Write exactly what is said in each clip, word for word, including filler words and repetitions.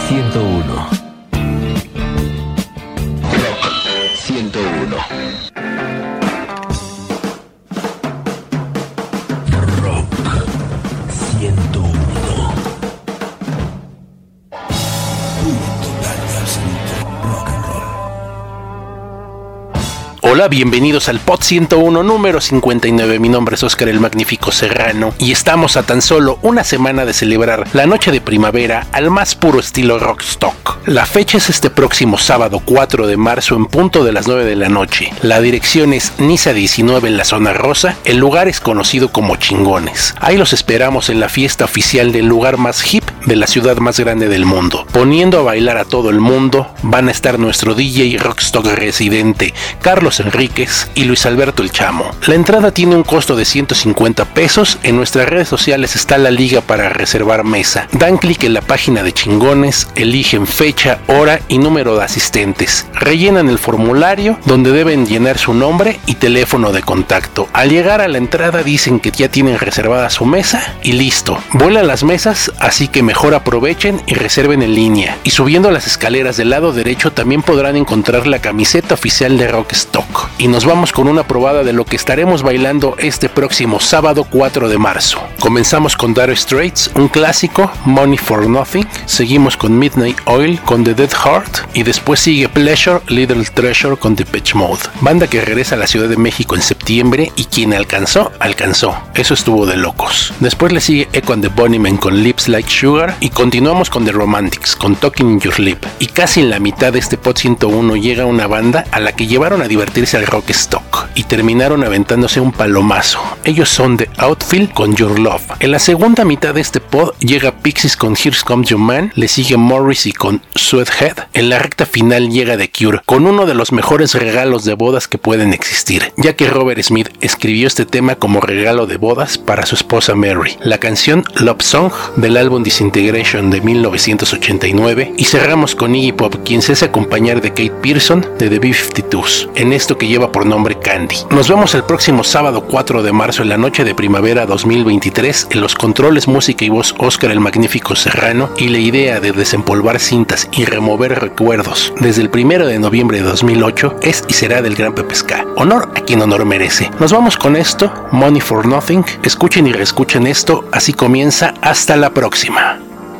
ciento uno. Rock ciento uno. Rock ciento uno. Puro total y absoluto rock and roll. Hola, bienvenidos al Pod ciento uno número cincuenta y nueve. Mi nombre es Óscar el Magnífico Serrano y estamos a tan solo una semana de celebrar la noche de primavera al más puro estilo rockstock. La fecha es este próximo sábado cuatro de marzo en punto de las nueve de la noche. La dirección es Niza diecinueve en la zona rosa. El lugar es conocido como Chingones. Ahí los esperamos en la fiesta oficial del lugar más hip de la ciudad más grande del mundo. Poniendo a bailar a todo el mundo van a estar nuestro D J rockstock residente Carlos Enríquez y Luis Alberto el Chamo. La entrada tiene un costo de ciento cincuenta pesos. En nuestras redes sociales está la liga para reservar mesa. Dan clic en la página de Chingones, eligen fecha, hora y número de asistentes. Rellenan el formulario donde deben llenar su nombre y teléfono de contacto. Al llegar a la entrada dicen que ya tienen reservada su mesa y listo. Vuelan las mesas, así que mejor aprovechen y reserven en línea. Y subiendo las escaleras del lado derecho también podrán encontrar la camiseta oficial de Rockstock. Y nos vamos con una probada de lo que estaremos bailando este próximo sábado cuatro de marzo. Comenzamos con Dire Straits, un clásico, Money for Nothing. Seguimos con Midnight Oil con The Dead Heart. Y después sigue Pleasure, Little Treasure con Depeche Mode. Banda que regresa a la Ciudad de México en septiembre y quien alcanzó, alcanzó. Eso estuvo de locos. Después le sigue Echo and the Bunnymen con Lips Like Sugar. Y continuamos con The Romantics con Talking in Your Sleep. Y casi en la mitad de este Pod ciento uno llega una banda a la que llevaron a divertirse al rockstock y terminaron aventándose un palomazo. Ellos son The Outfield con Your Love. En la segunda mitad de este pod llega Pixies con Here Comes Your Man, le sigue Morrissey con Sweathead. En la recta final llega The Cure con uno de los mejores regalos de bodas que pueden existir, ya que Robert Smith escribió este tema como regalo de bodas para su esposa Mary. La canción Love Song del álbum Disintegration de mil novecientos ochenta y nueve, y cerramos con Iggy Pop, quien se hace acompañar de Kate Pearson de The B cincuenta y dos, en esto que lleva por nombre Candy. Nos vemos el próximo sábado cuatro de marzo en la noche de primavera dos mil veintitrés. En los controles, música y voz Óscar el Magnífico Serrano, y la idea de desempolvar cintas y remover recuerdos desde el primero de noviembre de dos mil ocho es y será del gran Pepe Ska. Honor a quien honor merece. Nos vamos con esto, Money for Nothing. Escuchen y reescuchen esto, así comienza. Hasta la próxima.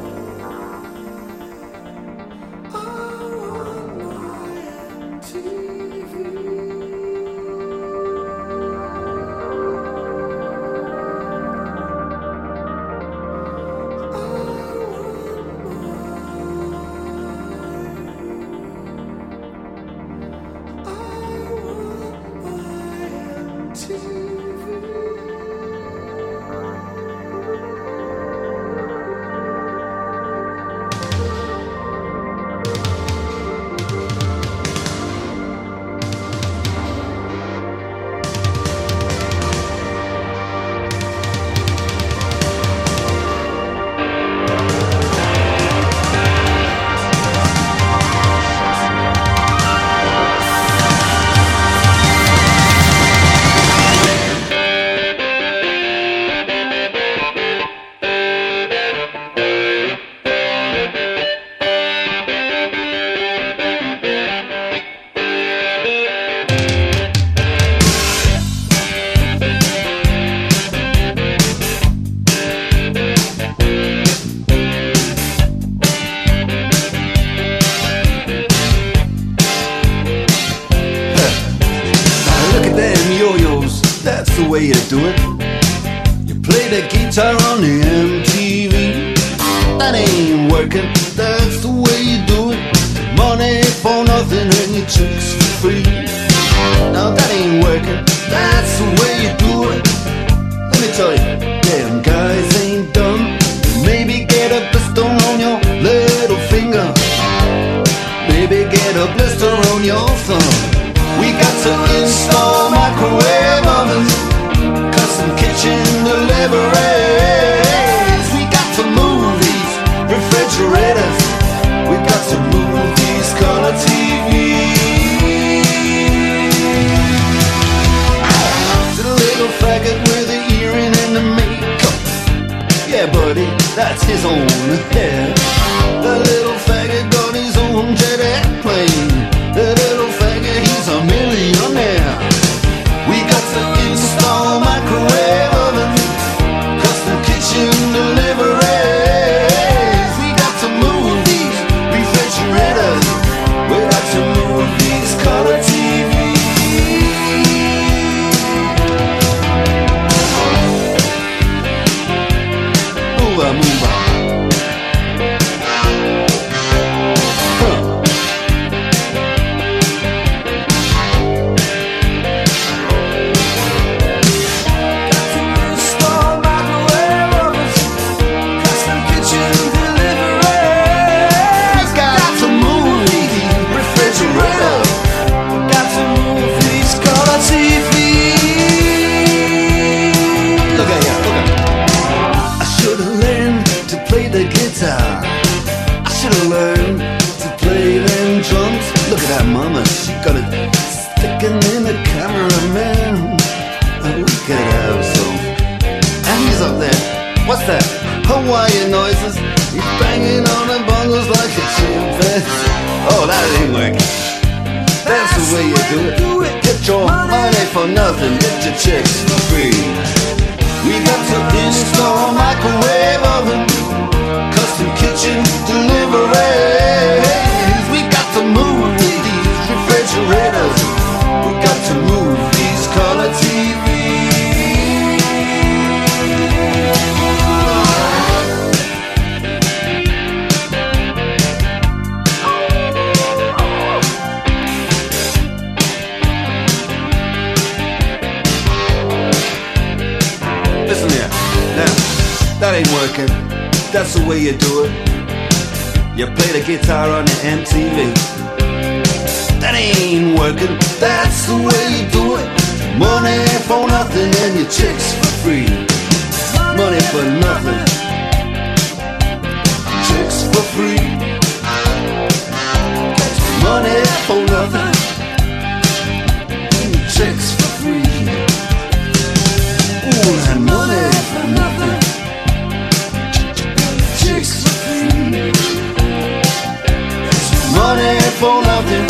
way you do it. You play the guitar on the M T V. That ain't working, that's the way you do it. Money for nothing and your chicks for free. Now that ain't working, that's the way you do it. Let me tell you, damn guys ain't dumb. Maybe get a blister on your little finger. Maybe get a blister on your thumb. We got to install microwave ovens, custom kitchen deliveries. We got to move these refrigerators. We got to move these color T Vs. To the little faggot with the earring and the makeup. Yeah, buddy, that's his own hair. The little faggot learn to play them drums. Look at that mama, she got it sticking in the cameraman. And we could have some. And he's up there, what's that? Hawaiian noises. He's banging on the bongos like a chimpanzee. Oh, that ain't working. That's the way you do it. Get your money for nothing, get your chicks for free. We got to install a microwave oven, custom kitchen deliveries. We got to move these refrigerators. We got to move these color T Vs. Listen here, now, that ain't working. That's the way you do it. You play the guitar on the M T V. That ain't working. That's the way you do it. Money for nothing and your chicks for free. Money for nothing, chicks for free. Money for nothing, chicks for free. Ooh, and money for nothing, chicks for free. Money for nothing,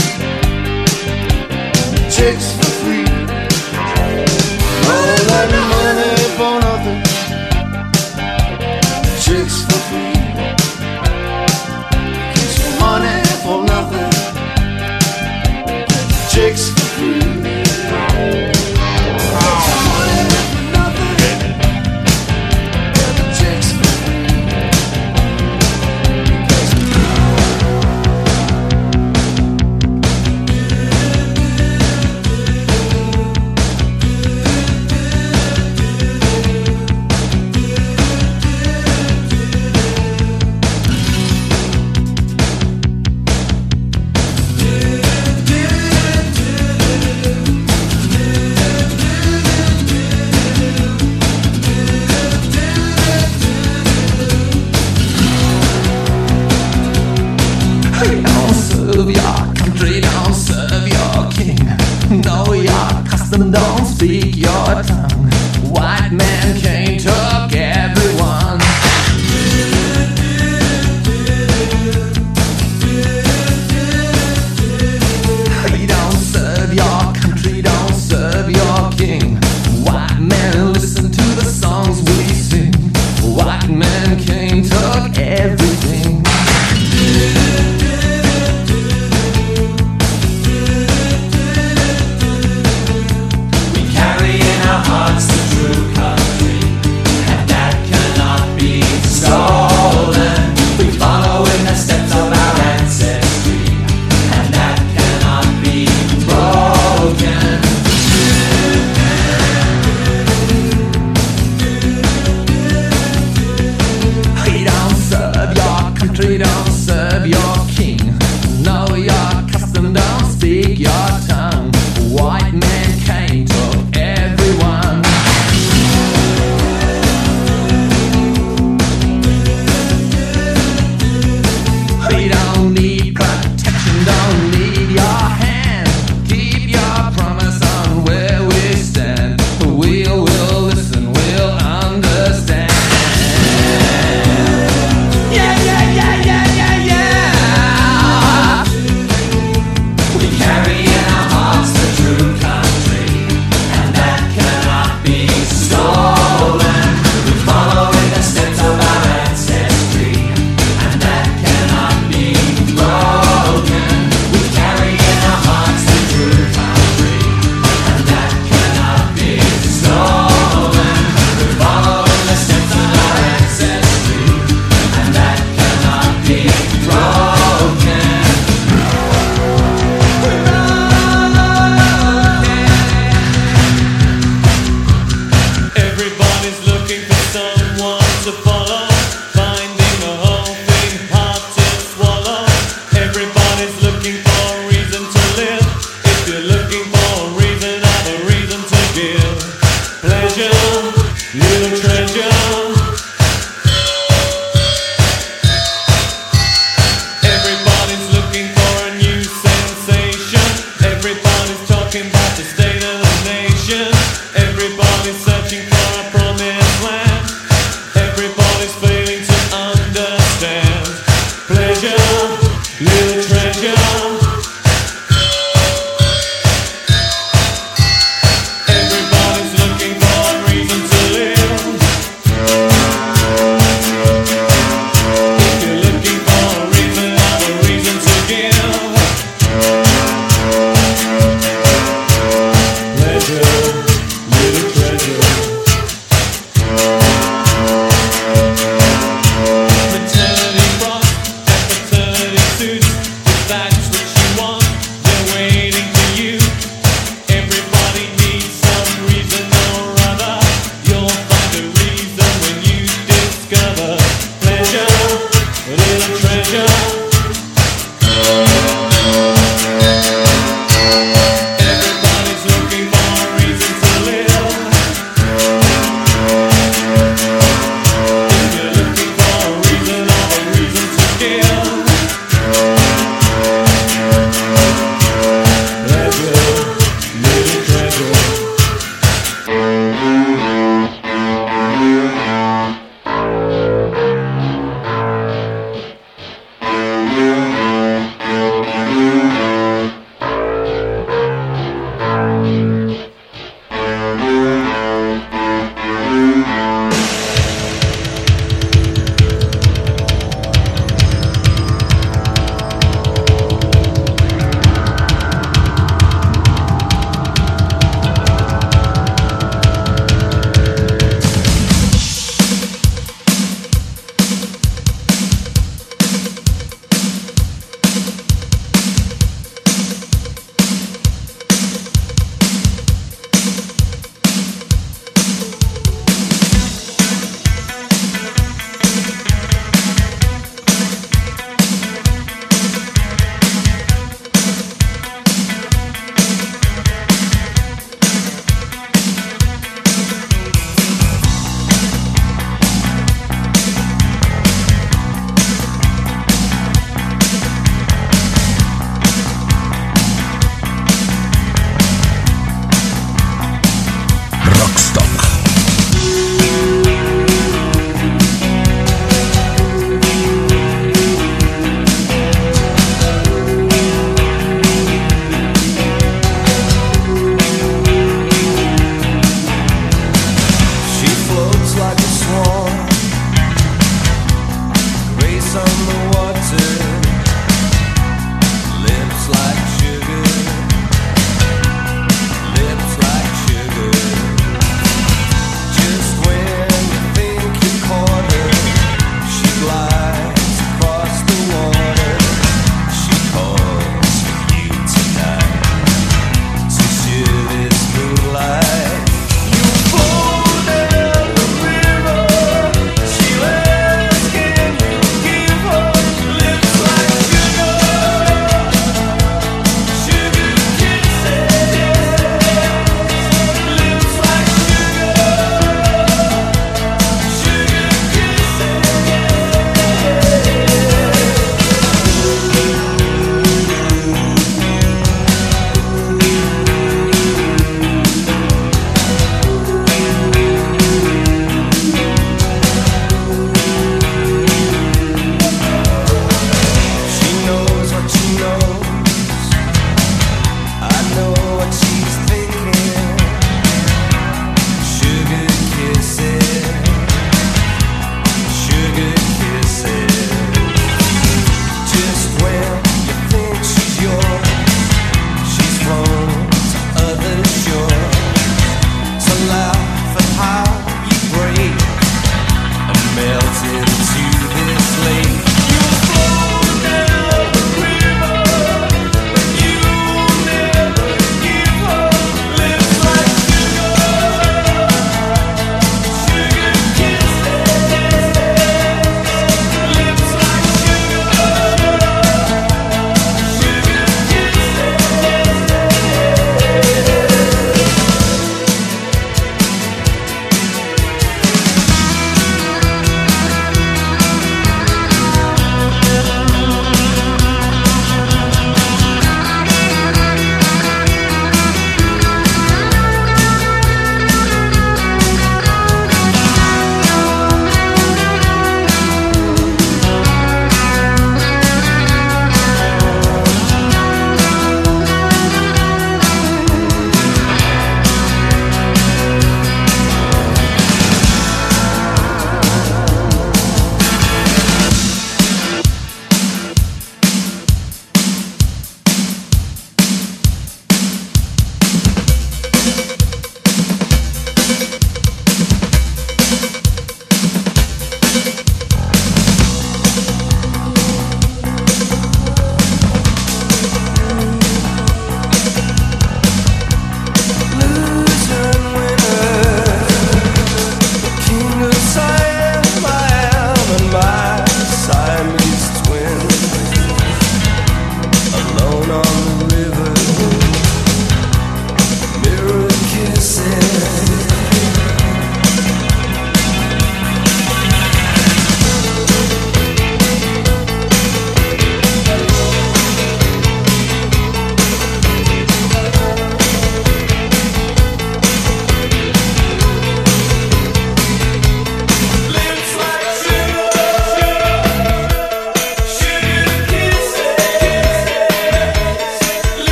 chicks for free. All that money for nothing, chicks for free. Money for nothing, chicks for free. Don't speak your tongue. White man can't talk everyone. He don't serve your country, don't serve your king. White man, listen to the songs we sing. White man can't talk everything. Hearts the true country, and that cannot be stolen. We follow in the steps of our ancestry, and that cannot be broken. He don't serve your country, don't serve your king. Know your custom, don't speak your tongue. White man can't talk everyone. We don't need protection, don't need your hand. Keep your promise on where we stand. We'll, we'll listen, we'll understand. Yeah, yeah, yeah, yeah, yeah, yeah. little treasure. Everybody's looking for a reason to live. If you're looking for a reason, I have a reason to give. Pleasure, little treasure. Maternity frock and paternity suits.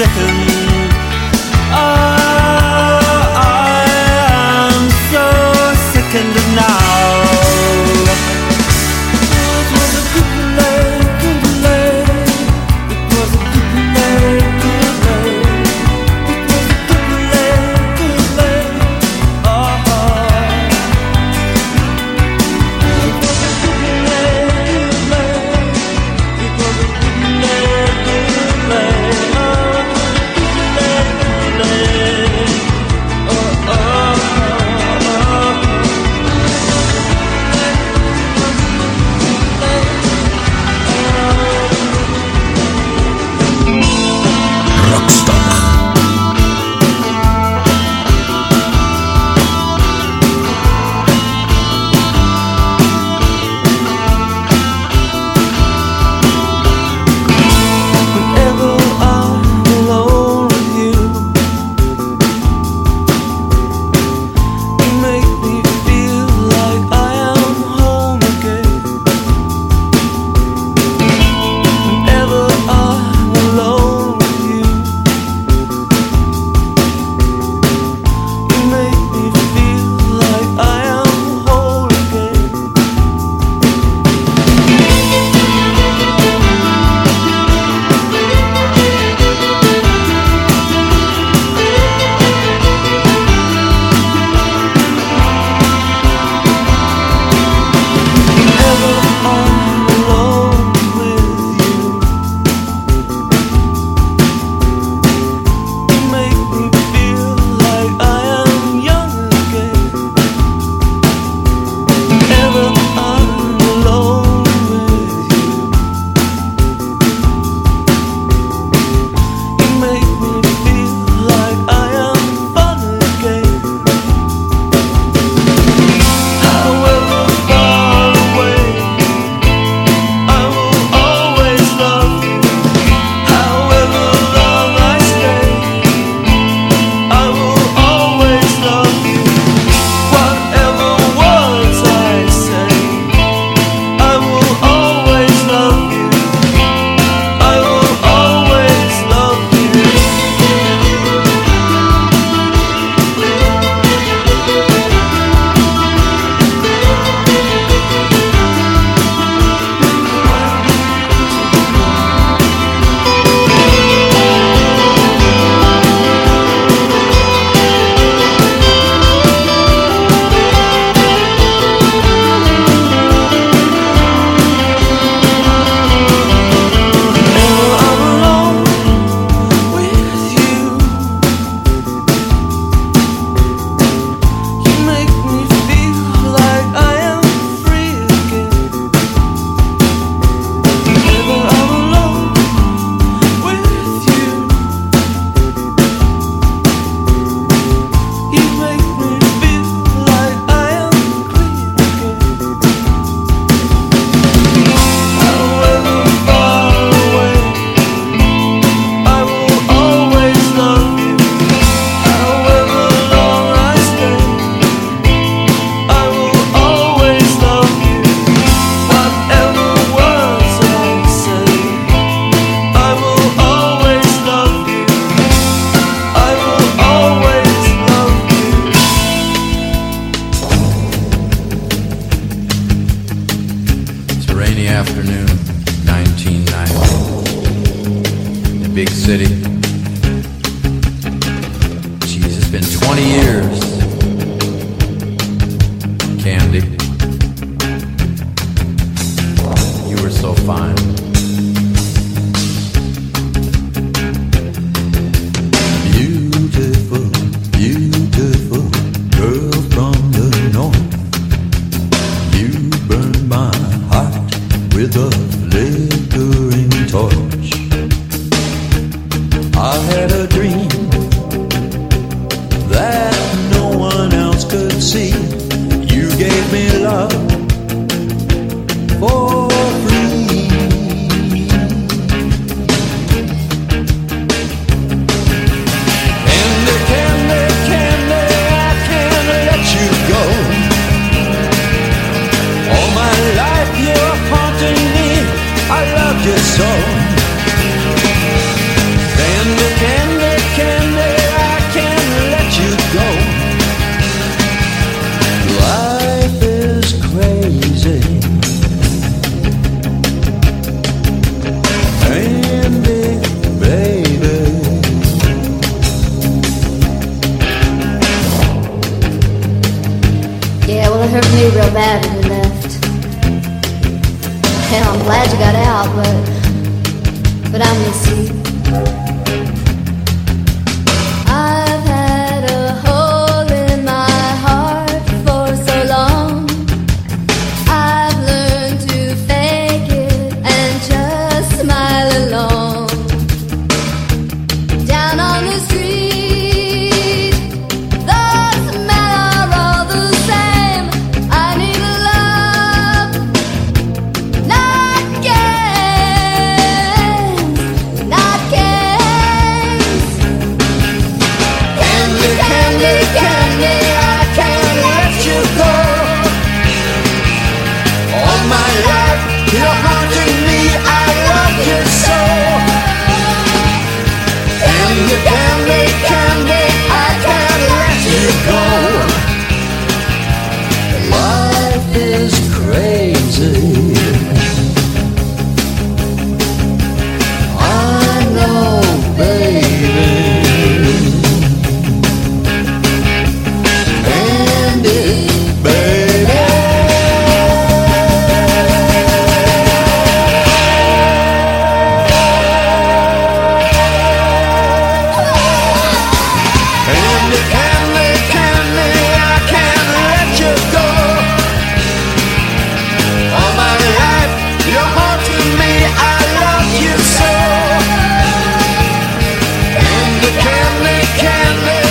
second. Oh, I am so sickened now. It was a good play, good play. It was a good play, good play. It was a good play, good play. Oh, it was a good play, good play. It was a good play, good play. so. Tender candy. glad you got out, but but I miss you. I've had a hole in my heart for so long. I've learned to fake it and just smile along. Down on the street, the smell are all the same. I need a love, not games, not games. Candy, candy, candy, I can't let you go. All my life, you're haunting me, I love you so. Candy, candy, candy, I can't let you go. Life is crazy, I know, baby. Candy, baby. Candy, candy, candy, I can't let you go. All my life, you're haunting me, I love you so. Candy, candy, candy,